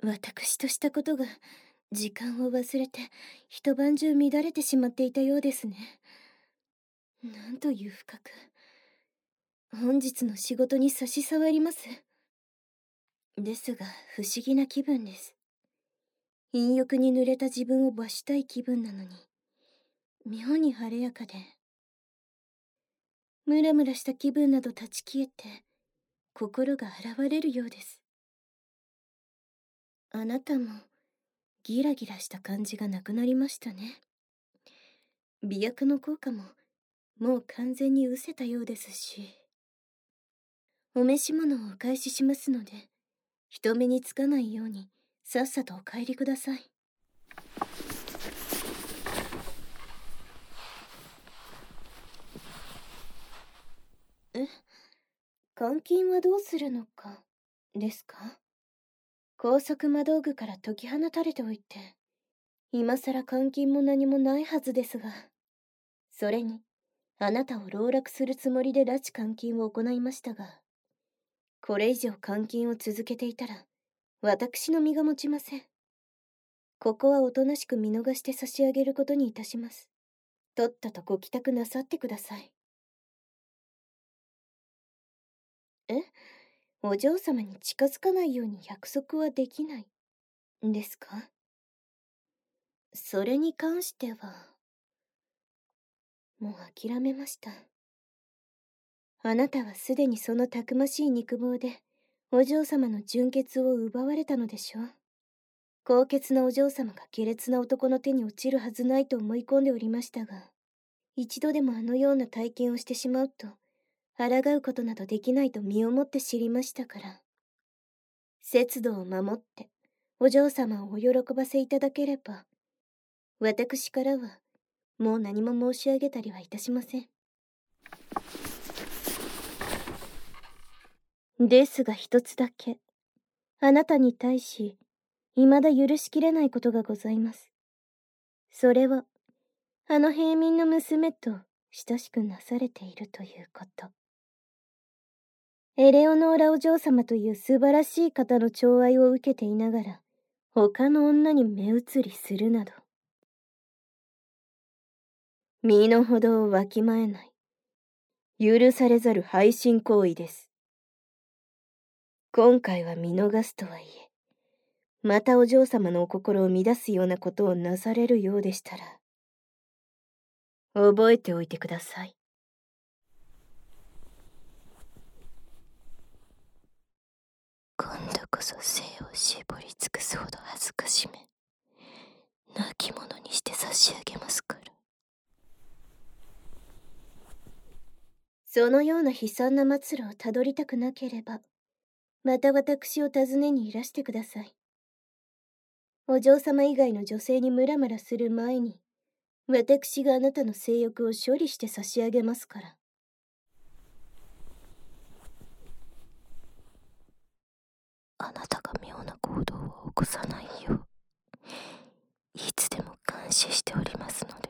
私としたことが時間を忘れて一晩中乱れてしまっていたようですね。なんという深く。本日の仕事に差し障ります。ですが不思議な気分です。陰欲に濡れた自分を罰したい気分なのに、妙に晴れやかで、ムラムラした気分など断ち消えて、心が洗われるようです。あなたもギラギラした感じがなくなりましたね。媚薬の効果ももう完全に失せたようですし、お召し物をお返ししますので、人目につかないようにさっさとお帰りください。監禁はどうするのかですか？拘束魔道具から解き放たれておいて、今さら監禁も何もないはずですが。それに、あなたを籠絡するつもりで拉致監禁を行いましたが、これ以上監禁を続けていたら、私の身が持ちません。ここはおとなしく見逃して差し上げることにいたします。とっととご帰宅なさってください。お嬢様に近づかないように約束はできない、ですか？それに関しては、もう諦めました。あなたはすでにそのたくましい肉棒で、お嬢様の純血を奪われたのでしょう。高潔なお嬢様が下劣な男の手に落ちるはずないと思い込んでおりましたが、一度でもあのような体験をしてしまうと、抗うことなどできないと身をもって知りましたから。節度を守って、お嬢様をお喜ばせいただければ、私からは、もう何も申し上げたりはいたしません。ですが一つだけ、あなたに対し、未だ許しきれないことがございます。それは、あの平民の娘と親しくなされているということ。エレオノーラお嬢様という素晴らしい方の寵愛を受けていながら、他の女に目移りするなど。身の程をわきまえない。許されざる背信行為です。今回は見逃すとはいえ、またお嬢様のお心を乱すようなことをなされるようでしたら、覚えておいてください。今度こそ精を絞り尽くすほど恥ずかしめ、泣き者にして差し上げますから。そのような悲惨な末路をたどりたくなければ、また私を訪ねにいらしてください。お嬢様以外の女性にムラムラする前に、私があなたの性欲を処理して差し上げますから。あなたが妙な行動を起こさないよう、いつでも監視しておりますので。